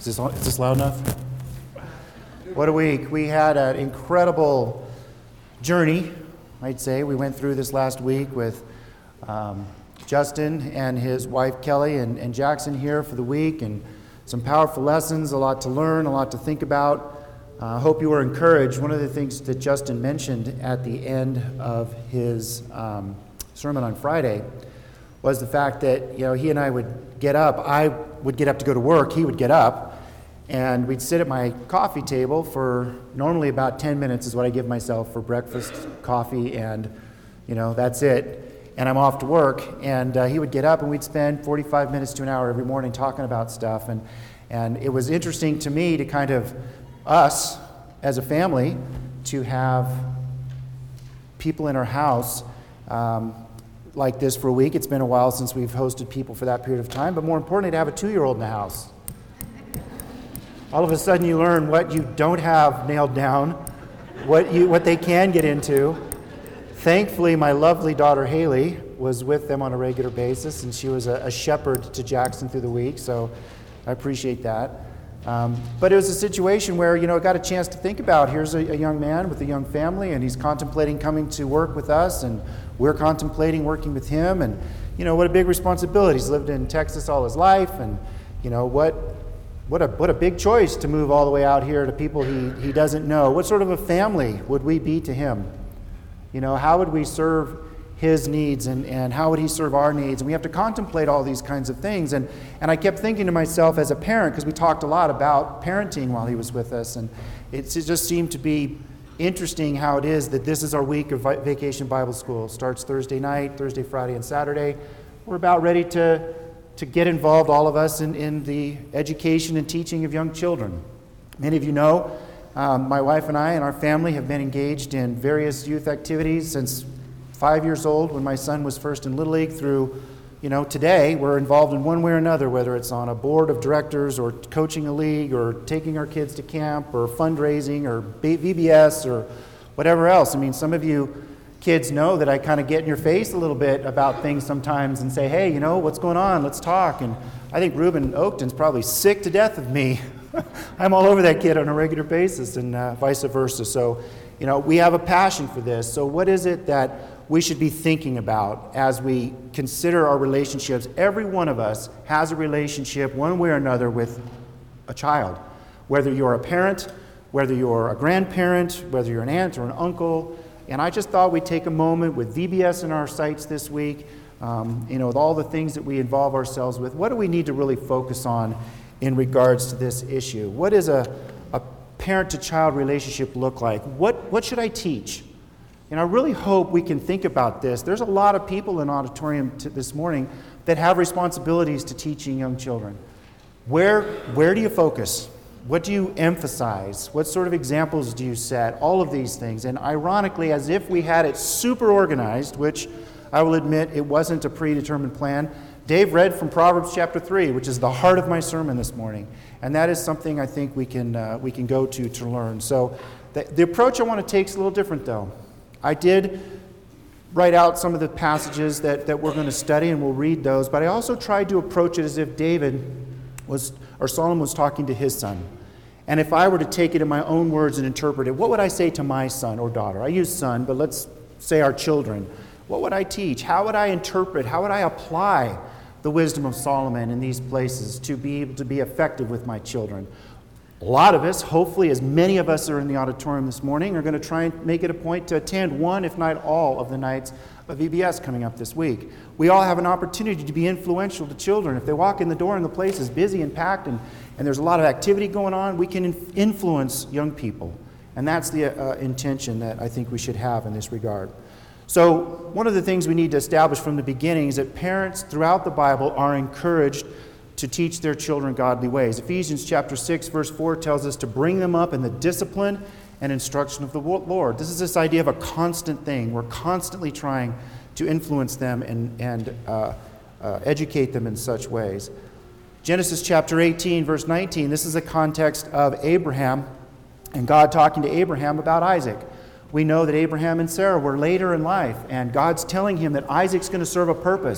Is this loud enough? What a week. We had an incredible journey, I'd say. We went through this last week with Justin and his wife Kelly and Jackson here for the week, and some powerful lessons, a lot to learn, a lot to think about. I hope you were encouraged. One of the things that Justin mentioned at the end of his sermon on Friday was the fact that, he and I would get up. I would get up to go to work. He would get up, and we'd sit at my coffee table for normally about 10 minutes is what I give myself for breakfast, coffee, and, that's it. And I'm off to work, and he would get up, and we'd spend 45 minutes to an hour every morning talking about stuff. And it was interesting to me to kind of, us as a family, to have people in our house like this for a week. It's been a while since we've hosted people for that period of time, but more importantly, to have a 2-year-old in the house. All of a sudden you learn what you don't have nailed down, what they can get into. Thankfully, my lovely daughter Haley was with them on a regular basis, and she was a shepherd to Jackson through the week, so I appreciate that. But it was a situation where, I got a chance to think about, here's a young man with a young family, and he's contemplating coming to work with us, and we're contemplating working with him, and, what a big responsibility. He's lived in Texas all his life, and, what a big choice to move all the way out here to people he doesn't know. What sort of a family would we be to him? How would we serve his needs, and how would he serve our needs? And we have to contemplate all these kinds of things. And I kept thinking to myself as a parent, because we talked a lot about parenting while he was with us, and it just seemed to be interesting how it is that this is our week of Vacation Bible School. It starts Thursday night, Thursday, Friday, and Saturday. We're about ready to get involved, all of us, in the education and teaching of young children. Many of you know, my wife and I and our family have been engaged in various youth activities since 5 years old, when my son was first in Little League, through, today. We're involved in one way or another, whether it's on a board of directors or coaching a league or taking our kids to camp or fundraising or VBS or whatever else. I mean, some of you kids know that I kind of get in your face a little bit about things sometimes and say, hey, what's going on? Let's talk. And I think Reuben Oakton's probably sick to death of me. I'm all over that kid on a regular basis, and vice versa. So, we have a passion for this. So what is it that we should be thinking about as we consider our relationships? Every one of us has a relationship one way or another with a child. Whether you're a parent, whether you're a grandparent, whether you're an aunt or an uncle. And I just thought we'd take a moment with VBS in our sights this week, with all the things that we involve ourselves with. What do we need to really focus on in regards to this issue? What does a parent-to-child relationship look like? What should I teach? And I really hope we can think about this. There's a lot of people in auditorium this morning that have responsibilities to teaching young children. Where do you focus? What do you emphasize? What sort of examples do you set? All of these things. And ironically, as if we had it super organized, which I will admit it wasn't a predetermined plan, Dave read from Proverbs chapter 3, which is the heart of my sermon this morning. And that is something I think we can go to learn. So the approach I want to take is a little different, though. I did write out some of the passages that we're going to study, and we'll read those. But I also tried to approach it as if Solomon was talking to his son. And if I were to take it in my own words and interpret it, what would I say to my son or daughter? I use son, but let's say our children. What would I teach? How would I interpret? How would I apply the wisdom of Solomon in these places to be able to be effective with my children? A lot of us, hopefully as many of us are in the auditorium this morning, are going to try and make it a point to attend one, if not all, of the nights of VBS coming up this week. We all have an opportunity to be influential to children. If they walk in the door and the place is busy and packed and there's a lot of activity going on, we can influence young people. And that's the intention that I think we should have in this regard. So one of the things we need to establish from the beginning is that parents throughout the Bible are encouraged to teach their children godly ways. Ephesians chapter 6, verse 4 tells us to bring them up in the discipline and instruction of the Lord. This is this idea of a constant thing. We're constantly trying to influence them and educate them in such ways. Genesis chapter 18, verse 19, this is a context of Abraham and God talking to Abraham about Isaac. We know that Abraham and Sarah were later in life, and God's telling him that Isaac's going to serve a purpose.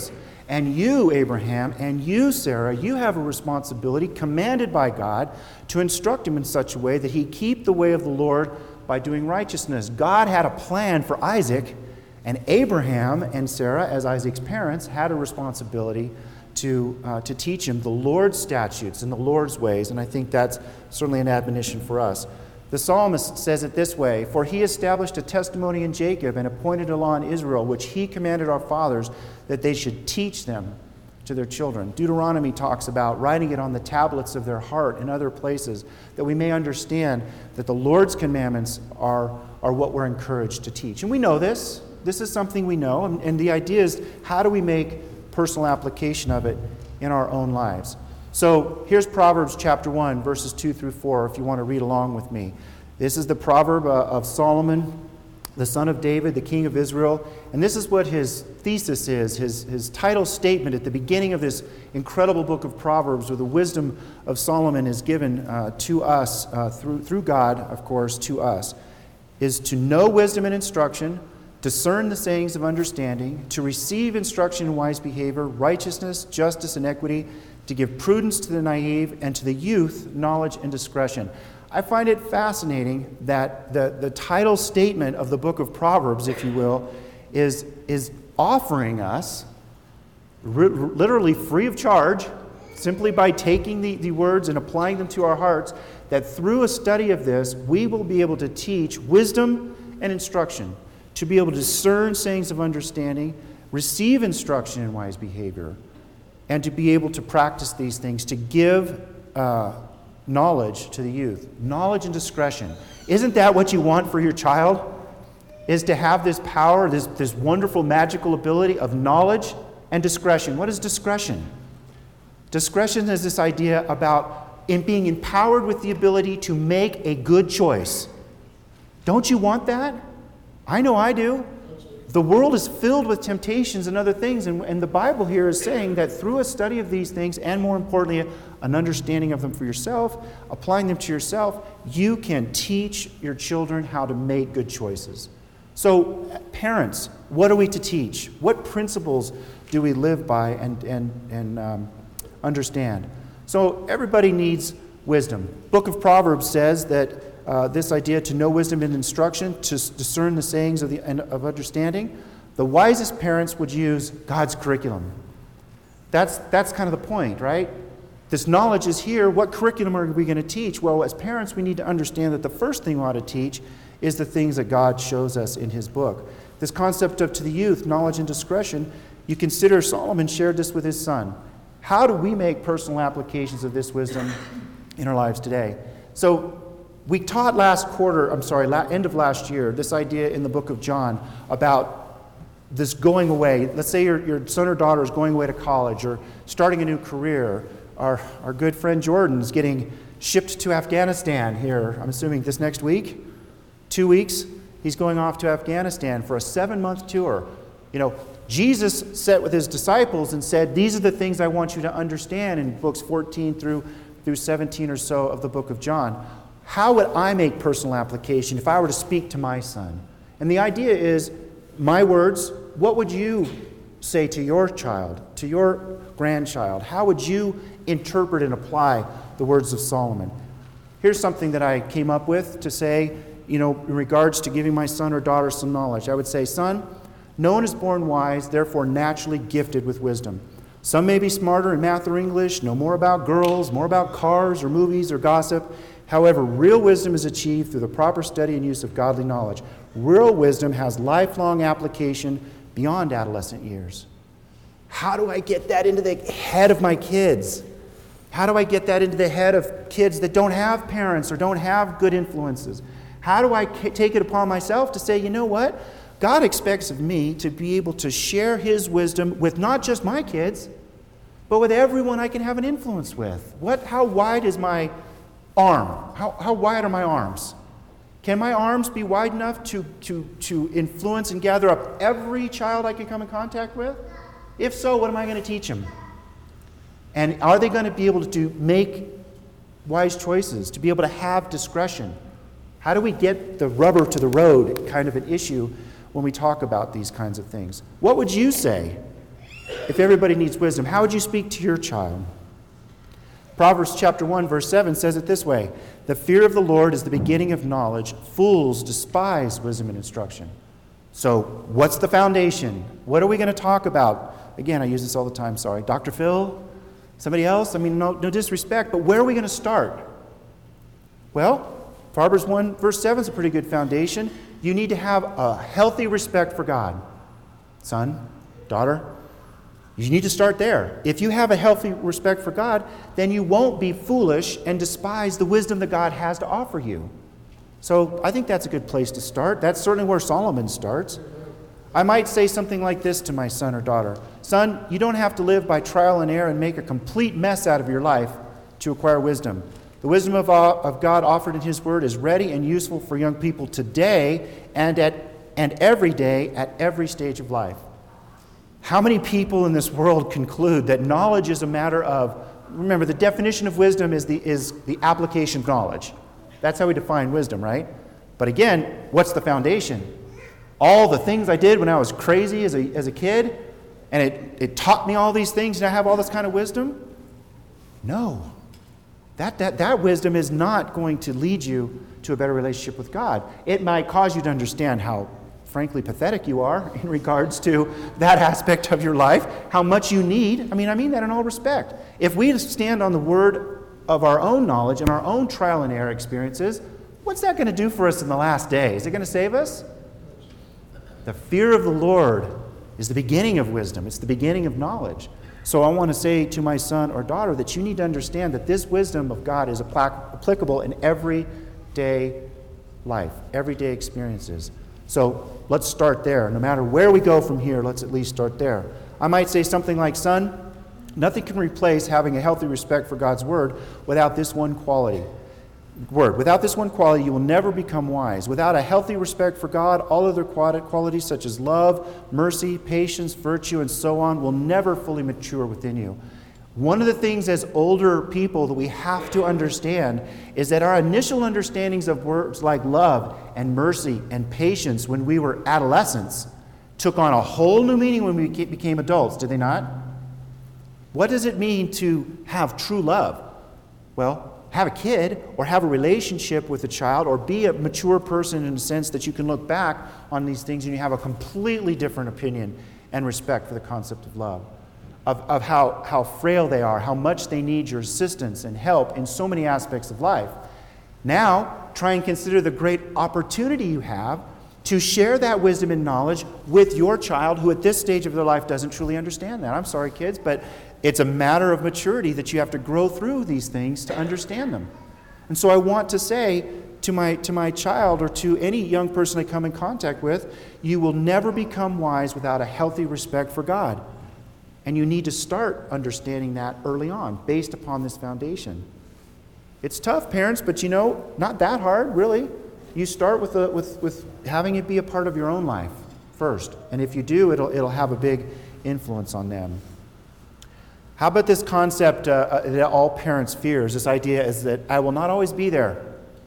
And you, Abraham, and you, Sarah, you have a responsibility commanded by God to instruct him in such a way that he keep the way of the Lord by doing righteousness. God had a plan for Isaac, and Abraham and Sarah, as Isaac's parents, had a responsibility to teach him the Lord's statutes and the Lord's ways, and I think that's certainly an admonition for us. The psalmist says it this way, "For he established a testimony in Jacob and appointed a law in Israel, which he commanded our fathers that they should teach them to their children." Deuteronomy talks about writing it on the tablets of their heart and other places, that we may understand that the Lord's commandments are what we're encouraged to teach. And we know this. This is something we know. And the idea is, how do we make personal application of it in our own lives? So here's Proverbs chapter 1, verses 2 through 4, if you want to read along with me. This is the proverb of Solomon, the son of David, the king of Israel. And this is what his thesis is, his title statement at the beginning of this incredible book of Proverbs, where the wisdom of Solomon is given to us, through God, of course, to us, is to know wisdom and instruction, discern the sayings of understanding, to receive instruction in wise behavior, righteousness, justice, and equity, to give prudence to the naive, and to the youth knowledge and discretion. I find it fascinating that the title statement of the book of Proverbs, if you will, is offering us, literally free of charge, simply by taking the words and applying them to our hearts, that through a study of this, we will be able to teach wisdom and instruction, to be able to discern sayings of understanding, receive instruction in wise behavior, and to be able to practice these things, to give knowledge to the youth. Knowledge and discretion. Isn't that what you want for your child? Is to have this power, this wonderful magical ability of knowledge and discretion. What is discretion? Discretion is this idea about being empowered with the ability to make a good choice. Don't you want that? I know I do. The world is filled with temptations and other things, and the Bible here is saying that through a study of these things, and more importantly, an understanding of them for yourself, applying them to yourself, you can teach your children how to make good choices. So, parents, what are we to teach? What principles do we live by and understand? So, everybody needs wisdom. Book of Proverbs says that this idea to know wisdom and instruction, to discern the sayings of understanding, the wisest parents would use God's curriculum. That's kind of the point, right? This knowledge is here. What curriculum are we going to teach? Well, as parents, we need to understand that the first thing we ought to teach is the things that God shows us in his book. This concept of to the youth, knowledge and discretion, you consider Solomon shared this with his son. How do we make personal applications of this wisdom in our lives today? So we taught end of last year, this idea in the book of John about this going away. Let's say your son or daughter is going away to college or starting a new career. Our good friend Jordan's getting shipped to Afghanistan here, I'm assuming this next week, 2 weeks. He's going off to Afghanistan for a 7-month tour. You know, Jesus sat with his disciples and said, these are the things I want you to understand in books 14 through 17 or so of the book of John. How would I make personal application if I were to speak to my son? And the idea is, my words, what would you say to your child, to your grandchild? How would you interpret and apply the words of Solomon? Here's something that I came up with to say, in regards to giving my son or daughter some knowledge. I would say, son, no one is born wise, therefore naturally gifted with wisdom. Some may be smarter in math or English, know more about girls, more about cars or movies or gossip. However, real wisdom is achieved through the proper study and use of godly knowledge. Real wisdom has lifelong application beyond adolescent years. How do I get that into the head of my kids? How do I get that into the head of kids that don't have parents or don't have good influences? How do I take it upon myself to say, you know what? God expects of me to be able to share his wisdom with not just my kids, but with everyone I can have an influence with. How wide is my arm? How wide are my arms? Can my arms be wide enough to influence and gather up every child I can come in contact with? If so, what am I going to teach them? And are they going to be able to make wise choices, to be able to have discretion? How do we get the rubber to the road kind of an issue when we talk about these kinds of things? What would you say if everybody needs wisdom, how would you speak to your child? Proverbs chapter 1, verse 7 says it this way: the fear of the Lord is the beginning of knowledge. Fools despise wisdom and instruction. So what's the foundation? What are we going to talk about? Again, I use this all the time, sorry. Dr. Phil? Somebody else? I mean, no disrespect, but where are we going to start? Well, Proverbs 1, verse 7 is a pretty good foundation. You need to have a healthy respect for God. Son, daughter, you need to start there. If you have a healthy respect for God, then you won't be foolish and despise the wisdom that God has to offer you. So I think that's a good place to start. That's certainly where Solomon starts. I might say something like this to my son or daughter: son, you don't have to live by trial and error and make a complete mess out of your life to acquire wisdom. The wisdom of God offered in His Word is ready and useful for young people today and every day at every stage of life. How many people in this world conclude that knowledge is a matter of, remember, the definition of wisdom is the application of knowledge. That's how we define wisdom, right? But again, what's the foundation? All the things I did when I was crazy as a kid, and it taught me all these things, and I have all this kind of wisdom? No. That wisdom is not going to lead you to a better relationship with God. It might cause you to understand how, frankly, pathetic you are in regards to that aspect of your life, how much you need. I mean that in all respect. If we stand on the word of our own knowledge and our own trial and error experiences, what's that going to do for us in the last day? Is it going to save us? The fear of the Lord is the beginning of wisdom. It's the beginning of knowledge. So I want to say to my son or daughter that you need to understand that this wisdom of God is applicable in everyday life, everyday experiences. So let's start there. No matter where we go from here, let's at least start there. I might say something like, son, nothing can replace having a healthy respect for God's Word without this one quality. Without this one quality, you will never become wise. Without a healthy respect for God, all other qualities such as love, mercy, patience, virtue, and so on will never fully mature within you. One of the things as older people that we have to understand is that our initial understandings of words like love and mercy and patience when we were adolescents took on a whole new meaning when we became adults, did they not? What does it mean to have true love? Well, have a kid or have a relationship with a child or be a mature person in the sense that you can look back on these things and you have a completely different opinion and respect for the concept of love, of how frail they are, how much they need your assistance and help in so many aspects of life. Now, try and consider the great opportunity you have to share that wisdom and knowledge with your child who at this stage of their life doesn't truly understand that. I'm sorry, kids, but it's a matter of maturity that you have to grow through these things to understand them. And so I want to say to my child or to any young person I come in contact with, you will never become wise without a healthy respect for God. And you need to start understanding that early on, based upon this foundation. It's tough, parents, but not that hard, really. You start with having it be a part of your own life first. And if you do, it'll have a big influence on them. How about this concept that all parents fear? This idea is that I will not always be there.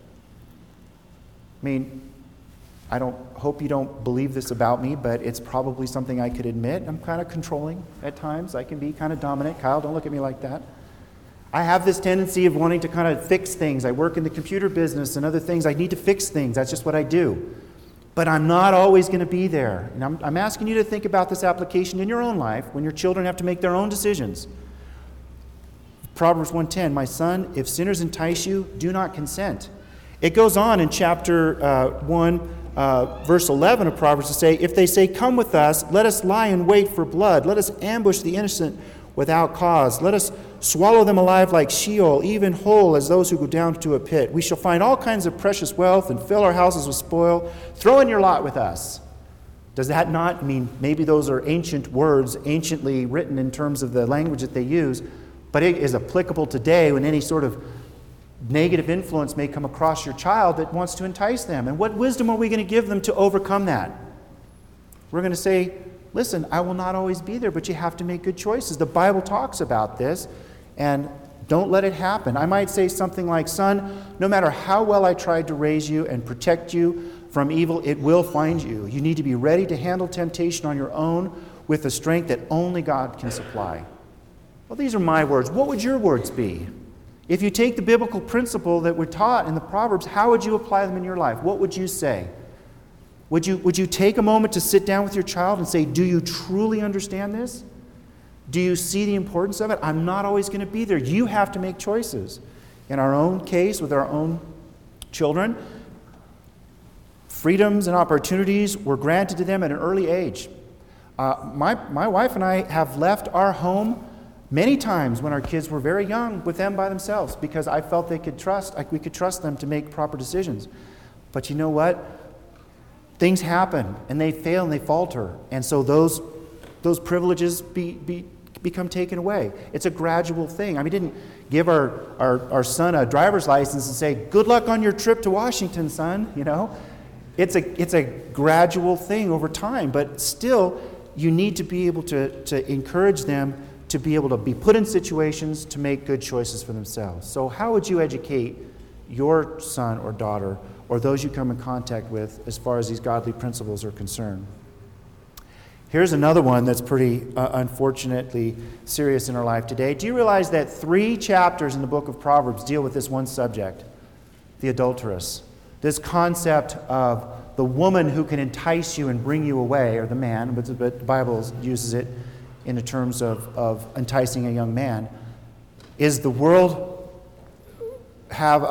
I mean, I hope you don't believe this about me, but it's probably something I could admit. I'm kind of controlling at times. I can be kind of dominant. Kyle, don't look at me like that. I have this tendency of wanting to kind of fix things. I work in the computer business and other things. I need to fix things. That's just what I do. But I'm not always going to be there. And I'm asking you to think about this application in your own life when your children have to make their own decisions. Proverbs 1:10, my son, if sinners entice you, do not consent. It goes on in chapter 1, verse 11 of Proverbs to say, if they say, come with us, let us lie in wait for blood. Let us ambush the innocent without cause. Let us swallow them alive like Sheol, even whole as those who go down to a pit. We shall find all kinds of precious wealth and fill our houses with spoil. Throw in your lot with us. Does that not mean, maybe those are ancient words, anciently written in terms of the language that they use, but it is applicable today when any sort of negative influence may come across your child that wants to entice them. And what wisdom are we going to give them to overcome that? We're going to say, listen, I will not always be there, but you have to make good choices. The Bible talks about this, and don't let it happen. I might say something like, son, no matter how well I tried to raise you and protect you from evil, it will find you. You need to be ready to handle temptation on your own with the strength that only God can supply. Well, these are my words. What would your words be? If you take the biblical principle that we're taught in the Proverbs, how would you apply them in your life? What would you say? Would you take a moment to sit down with your child and say, do you truly understand this? Do you see the importance of it? I'm not always going to be there. You have to make choices. In our own case, with our own children, freedoms and opportunities were granted to them at an early age. My wife and I have left our home many times when our kids were very young with them by themselves because I felt we could trust them to make proper decisions. But you know what? Things happen and they fail and they falter. And so those privileges become taken away. It's a gradual thing. We didn't give our son a driver's license and say, good luck on your trip to Washington, son, It's a gradual thing over time, but still you need to be able to encourage them to be able to be put in situations to make good choices for themselves. So how would you educate your son or daughter or those you come in contact with as far as these godly principles are concerned? Here's another one that's pretty unfortunately serious in our life today. Do you realize that 3 chapters in the book of Proverbs deal with this one subject, the adulteress? This concept of the woman who can entice you and bring you away, or the man, but the Bible uses it in the terms of enticing a young man. Is the world have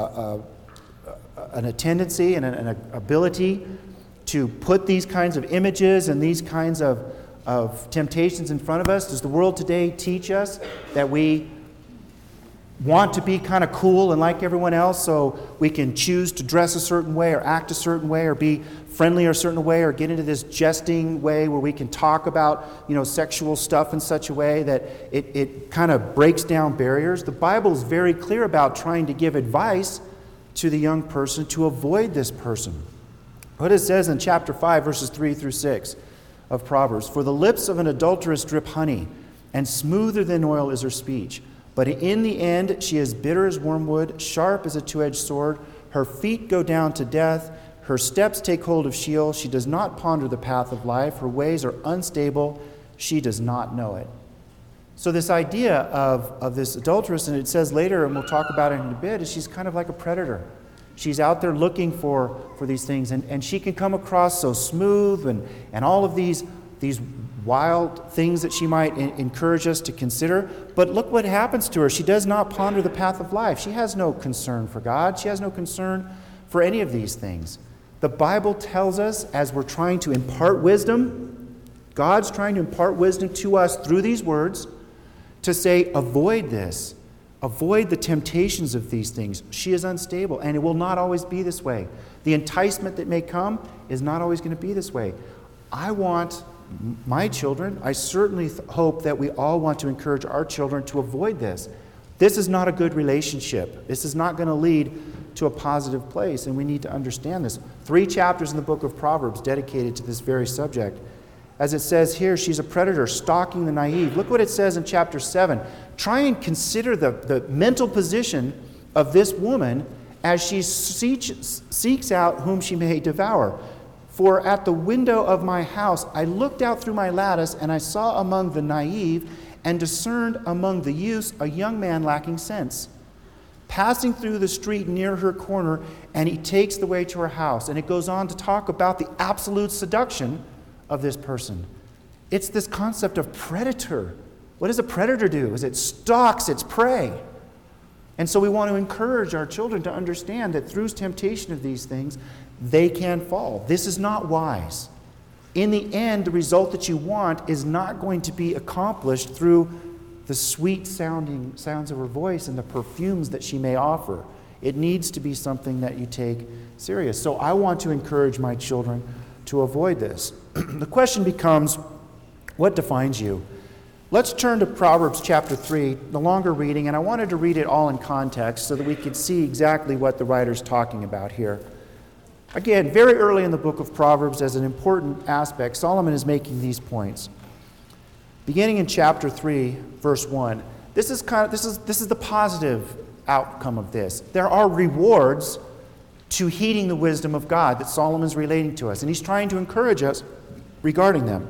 a tendency and an ability to put these kinds of images and these kinds of temptations in front of us? Does the world today teach us that we want to be kind of cool and like everyone else so we can choose to dress a certain way or act a certain way or be friendly a certain way or get into this jesting way where we can talk about sexual stuff in such a way that it kind of breaks down barriers? The Bible is very clear about trying to give advice to the young person to avoid this person. What it says in chapter 5, verses 3 through 6 of Proverbs, "For the lips of an adulteress drip honey, and smoother than oil is her speech. But in the end she is bitter as wormwood, sharp as a two-edged sword. Her feet go down to death. Her steps take hold of Sheol. She does not ponder the path of life. Her ways are unstable. She does not know it." So this idea of this adulteress, and it says later, and we'll talk about it in a bit, is she's kind of like a predator. She's out there looking for these things, and she can come across so smooth and all of these wild things that she might encourage us to consider. But look what happens to her. She does not ponder the path of life. She has no concern for God. She has no concern for any of these things. The Bible tells us, as we're trying to impart wisdom, God's trying to impart wisdom to us through these words, to say, avoid this. Avoid the temptations of these things. She is unstable, and it will not always be this way. The enticement that may come is not always going to be this way. I want my children, I certainly hope that we all want to encourage our children to avoid this. This is not a good relationship. This is not going to lead to a positive place, and we need to understand this. 3 chapters in the book of Proverbs dedicated to this very subject. As it says here, she's a predator stalking the naive. Look what it says in chapter 7. Try and consider the mental position of this woman as she seeks out whom she may devour. "For at the window of my house I looked out through my lattice, and I saw among the naive and discerned among the youths a young man lacking sense, passing through the street near her corner, and he takes the way to her house." And it goes on to talk about the absolute seduction of this person. It's this concept of predator. What does a predator do? Is it stalks its prey. And so we want to encourage our children to understand that through temptation of these things, they can fall. This is not wise. In the end, the result that you want is not going to be accomplished through the sweet sounding sounds of her voice and the perfumes that she may offer. It needs to be something that you take serious. So I want to encourage my children to avoid this. The question becomes, what defines you? Let's turn to Proverbs chapter 3, the longer reading, and I wanted to read it all in context so that we could see exactly what the writer's talking about here. Again, very early in the book of Proverbs, as an important aspect, Solomon is making these points. Beginning in chapter 3, verse 1, this is the positive outcome of this. There are rewards to heeding the wisdom of God that Solomon's relating to us, and he's trying to encourage us regarding them.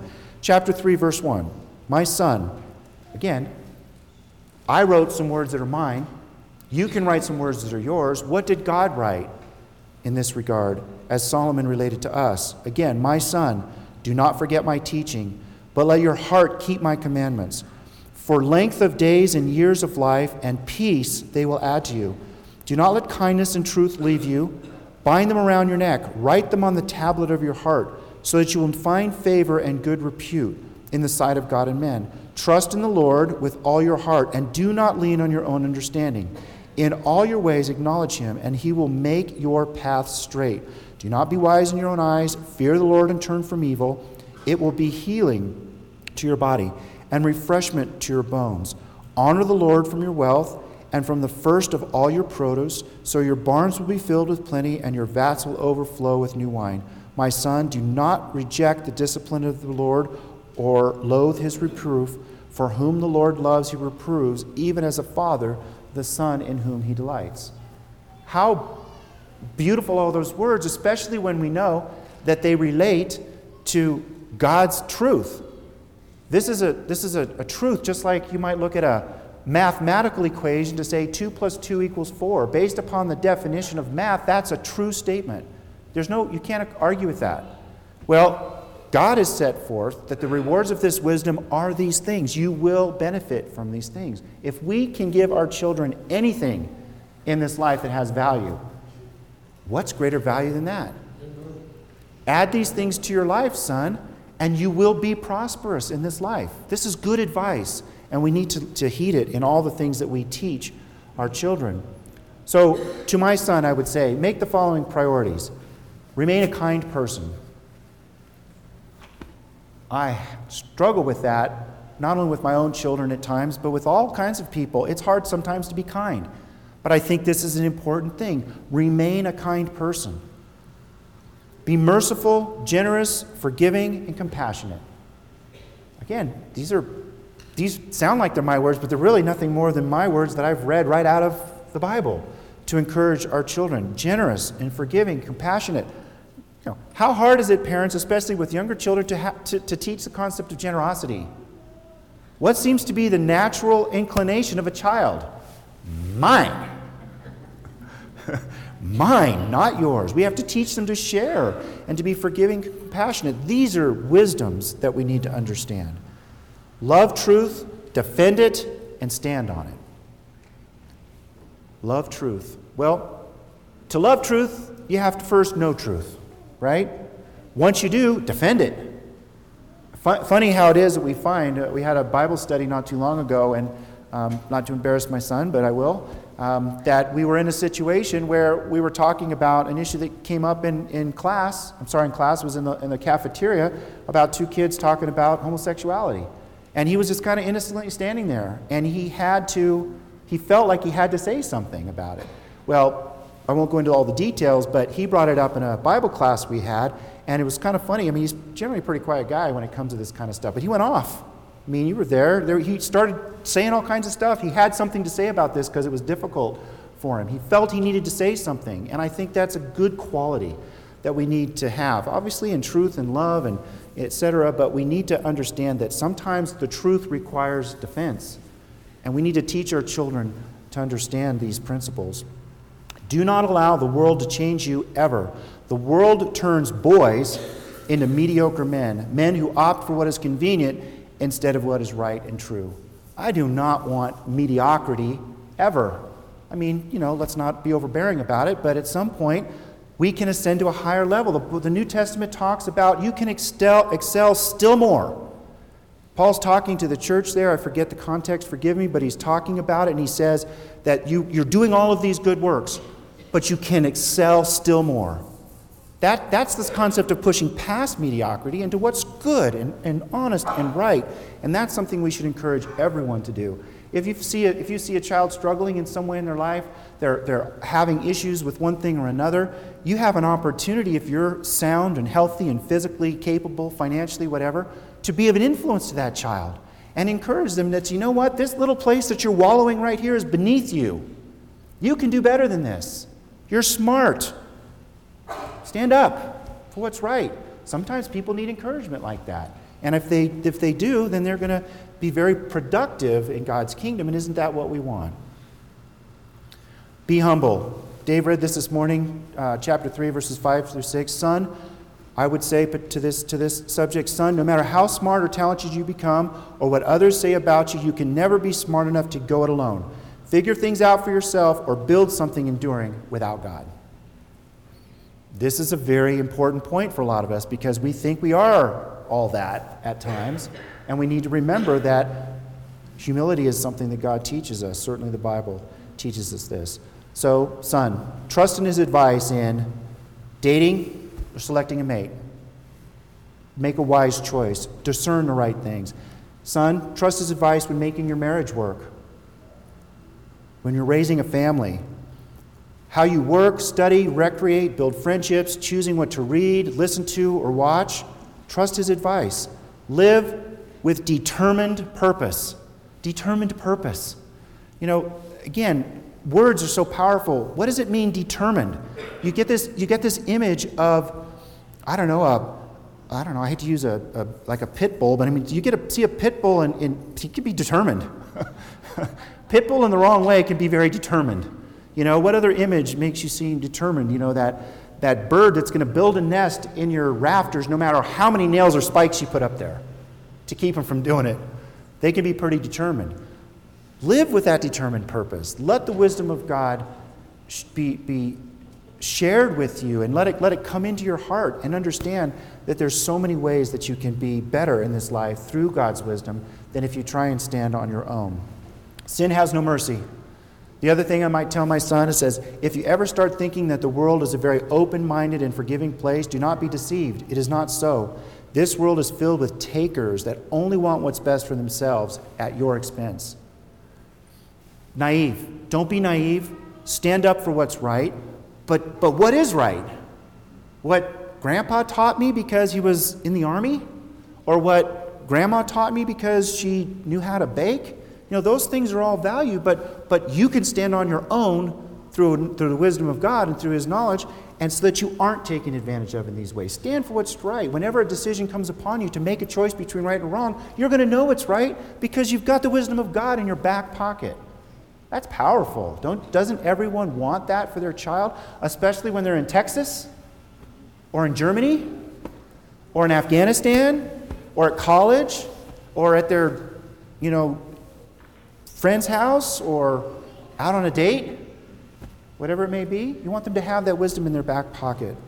Chapter 3, verse 1. My son, again, I wrote some words that are mine. You can write some words that are yours. What did God write in this regard as Solomon related to us? Again, my son, do not forget my teaching, but let your heart keep my commandments. For length of days and years of life and peace they will add to you. Do not let kindness and truth leave you. Bind them around your neck. Write them on the tablet of your heart, so that you will find favor and good repute in the sight of God and men. Trust in the Lord with all your heart, and do not lean on your own understanding. In all your ways acknowledge him, and he will make your path straight. Do not be wise in your own eyes. Fear the Lord and turn from evil. It will be healing to your body and refreshment to your bones. Honor the Lord from your wealth and from the first of all your produce, so your barns will be filled with plenty, and your vats will overflow with new wine. My son, do not reject the discipline of the Lord or loathe his reproof. For whom the Lord loves, he reproves, even as a father the son in whom he delights. How beautiful all those words, especially when we know that they relate to God's truth. This is a truth, just like you might look at a mathematical equation to say 2 + 2 = 4. Based upon the definition of math, that's a true statement. You can't argue with that. Well, God has set forth that the rewards of this wisdom are these things. You will benefit from these things. If we can give our children anything in this life that has value, what's greater value than that? Add these things to your life, son, and you will be prosperous in this life. This is good advice, and we need to heed it in all the things that we teach our children. So, to my son, I would say, make the following priorities. Remain a kind person. I struggle with that, not only with my own children at times, but with all kinds of people. It's hard sometimes to be kind. But I think this is an important thing. Remain a kind person. Be merciful, generous, forgiving, and compassionate. Again, these sound like they're my words, but they're really nothing more than my words that I've read right out of the Bible to encourage our children. Generous and forgiving, compassionate. How hard is it, parents, especially with younger children, to teach the concept of generosity? What seems to be the natural inclination of a child? Mine. Mine, not yours. We have to teach them to share and to be forgiving and compassionate. These are wisdoms that we need to understand. Love truth, defend it, and stand on it. Love truth. Well, to love truth, you have to first know truth, right? Once you do, defend it. Funny how it is that we find, we had a Bible study not too long ago, and not to embarrass my son, but I will, that we were in a situation where we were talking about an issue that came up in class. It was in the cafeteria, about two kids talking about homosexuality. And he was just kind of innocently standing there, and he felt like he had to say something about it. Well, I won't go into all the details, but he brought it up in a Bible class we had, and it was kind of funny. I mean, he's generally a pretty quiet guy when it comes to this kind of stuff, but he went off. I mean, you were there. He started saying all kinds of stuff. He had something to say about this because it was difficult for him. He felt he needed to say something, and I think that's a good quality that we need to have. Obviously in truth and love and etc., but we need to understand that sometimes the truth requires defense, and we need to teach our children to understand these principles. Do not allow the world to change you ever. The world turns boys into mediocre men who opt for what is convenient instead of what is right and true. I do not want mediocrity ever. I mean, let's not be overbearing about it, but at some point, we can ascend to a higher level. The New Testament talks about you can excel still more. Paul's talking to the church there. I forget the context, forgive me, but he's talking about it, and he says that you're doing all of these good works, but you can excel still more. That's this concept of pushing past mediocrity into what's good and honest and right. And that's something we should encourage everyone to do. If you see a child struggling in some way in their life, they're having issues with one thing or another, you have an opportunity, if you're sound and healthy and physically capable, financially, whatever, to be of an influence to that child and encourage them that, you know what, this little place that you're wallowing right here is beneath you. You can do better than this. You're smart. Stand up for what's right. Sometimes people need encouragement like that. And if they do, then they're going to be very productive in God's kingdom. And isn't that what we want? Be humble. Dave read this morning, chapter 3, verses 5 through 6. Son, I would say to this subject, son, no matter how smart or talented you become or what others say about you, you can never be smart enough to go it alone. Figure things out for yourself or build something enduring without God. This is a very important point for a lot of us because we think we are all that at times, and we need to remember that humility is something that God teaches us. Certainly the Bible teaches us this. So, son, trust in his advice in dating or selecting a mate. Make a wise choice. Discern the right things. Son, trust his advice when making your marriage work. When you're raising a family. How you work, study, recreate, build friendships, choosing what to read, listen to, or watch. Trust his advice. Live with determined purpose. Determined purpose. You know, again, words are so powerful. What does it mean, determined? You get this image of, I hate to use like a pit bull, but I mean, you see a pit bull and he can be determined. Pit bull in the wrong way can be very determined. You know, what other image makes you seem determined? You know, that bird that's going to build a nest in your rafters no matter how many nails or spikes you put up there to keep them from doing it. They can be pretty determined. Live with that determined purpose. Let the wisdom of God be shared with you, and let it come into your heart, and understand that there's so many ways that you can be better in this life through God's wisdom than if you try and stand on your own. Sin has no mercy. The other thing I might tell my son, it says, if you ever start thinking that the world is a very open-minded and forgiving place, do not be deceived. It is not so. This world is filled with takers that only want what's best for themselves at your expense. Naive. Don't be naive. Stand up for what's right. But what is right? What Grandpa taught me because he was in the army? Or what Grandma taught me because she knew how to bake? You know, those things are all value, but you can stand on your own through the wisdom of God and through his knowledge, and so that you aren't taken advantage of in these ways. Stand for what's right. Whenever a decision comes upon you to make a choice between right and wrong, you're going to know what's right because you've got the wisdom of God in your back pocket. That's powerful. Doesn't everyone want that for their child, especially when they're in Texas or in Germany or in Afghanistan or at college or at their, friend's house or out on a date, whatever it may be? You want them to have that wisdom in their back pocket.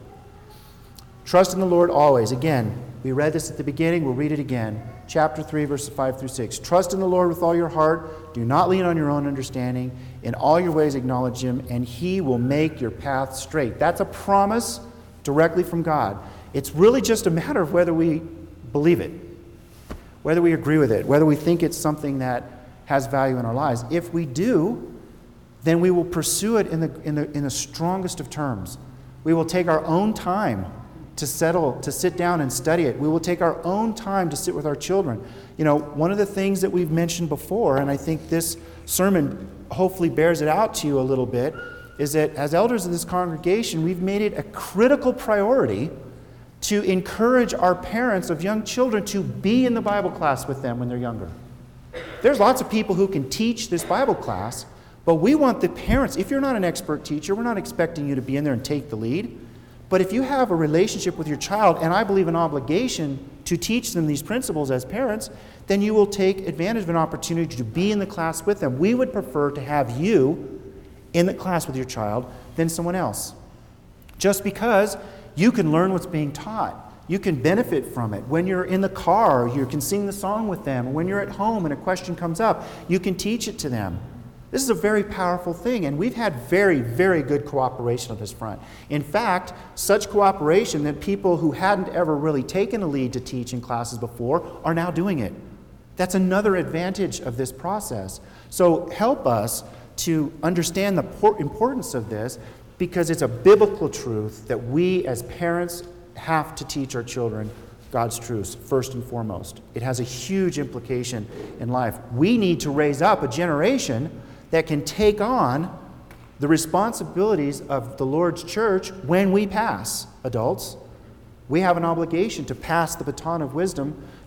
Trust in the Lord always. Again, we read this at the beginning. We'll read it again. Chapter 3, verses 5 through 6. Trust in the Lord with all your heart. Do not lean on your own understanding. In all your ways acknowledge him, and he will make your path straight. That's a promise directly from God. It's really just a matter of whether we believe it, whether we agree with it, whether we think it's something that has value in our lives. If we do, then we will pursue it in the strongest of terms. We will take our own time to sit down and study it. We will take our own time to sit with our children. One of the things that we've mentioned before, and I think this sermon hopefully bears it out to you a little bit, is that as elders of this congregation, we've made it a critical priority to encourage our parents of young children to be in the Bible class with them when they're younger. There's lots of people who can teach this Bible class, but we want the parents, if you're not an expert teacher, we're not expecting you to be in there and take the lead. But if you have a relationship with your child, and I believe an obligation to teach them these principles as parents, then you will take advantage of an opportunity to be in the class with them. We would prefer to have you in the class with your child than someone else. Just because you can learn what's being taught. You can benefit from it. When you're in the car, you can sing the song with them. When you're at home and a question comes up, you can teach it to them. This is a very powerful thing, and we've had very, very good cooperation on this front. In fact, such cooperation that people who hadn't ever really taken a lead to teach in classes before are now doing it. That's another advantage of this process. So help us to understand the importance of this, because it's a biblical truth that we as parents have to teach our children God's truths first and foremost. It has a huge implication in life. We need to raise up a generation that can take on the responsibilities of the Lord's church when we pass, adults. We have an obligation to pass the baton of wisdom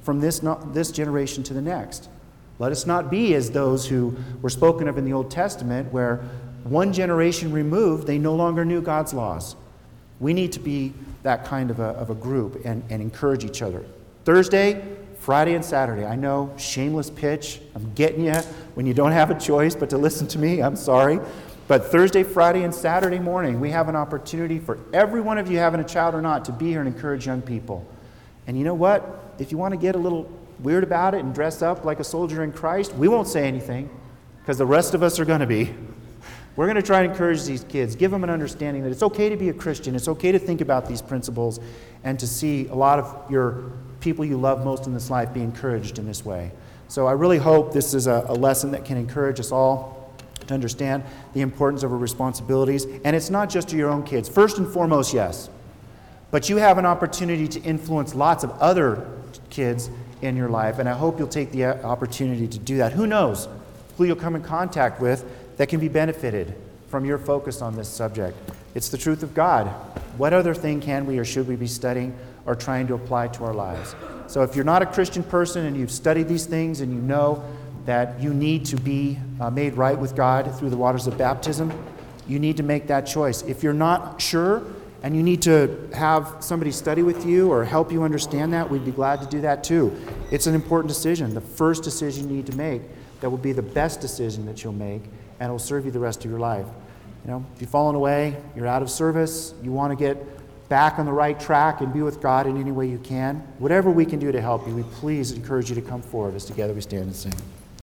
from this generation to the next. Let us not be as those who were spoken of in the Old Testament, where one generation removed, they no longer knew God's laws. We need to be that kind of a group and encourage each other. Thursday, Friday, and Saturday. I know, shameless pitch. I'm getting you when you don't have a choice but to listen to me. I'm sorry. But Thursday, Friday, and Saturday morning, we have an opportunity for every one of you, having a child or not, to be here and encourage young people. And you know what? If you want to get a little weird about it and dress up like a soldier in Christ, we won't say anything, because the rest of us are going to be. We're going to try to encourage these kids, give them an understanding that it's okay to be a Christian, it's okay to think about these principles, and to see a lot of your people you love most in this life be encouraged in this way. So I really hope this is a lesson that can encourage us all to understand the importance of our responsibilities. And it's not just to your own kids. First and foremost, yes. But you have an opportunity to influence lots of other kids in your life, and I hope you'll take the opportunity to do that. Who knows who you'll come in contact with that can be benefited from your focus on this subject. It's the truth of God. What other thing can we or should we be studying or trying to apply to our lives? So if you're not a Christian person and you've studied these things and you know that you need to be made right with God through the waters of baptism, you need to make that choice. If you're not sure and you need to have somebody study with you or help you understand that, we'd be glad to do that too. It's an important decision, the first decision you need to make that will be the best decision that you'll make, and it will serve you the rest of your life. You know, if you've fallen away, you're out of service, you want to get back on the right track and be with God in any way you can, whatever we can do to help you, we please encourage you to come forward as together we stand and sing.